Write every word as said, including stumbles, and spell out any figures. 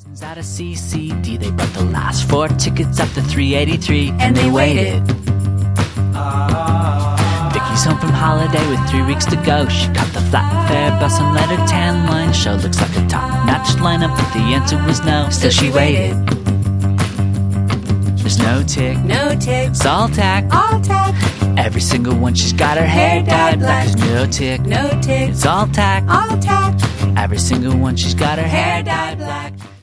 Cousins at a C C D, they bought the last four tickets up to three eighty-three, and they waited. Vicky's home from holiday with three weeks to go. She got the flat fare bus and let her tan line show. Looks like a top-notch lineup, but the answer was no. Still she waited. There's no tick, No tick, it's all tack. all tack, Every single one, she's got her hair dyed black. There's no tick, no tick, it's all tack. all tack. Every single one, she's got her hair dyed black.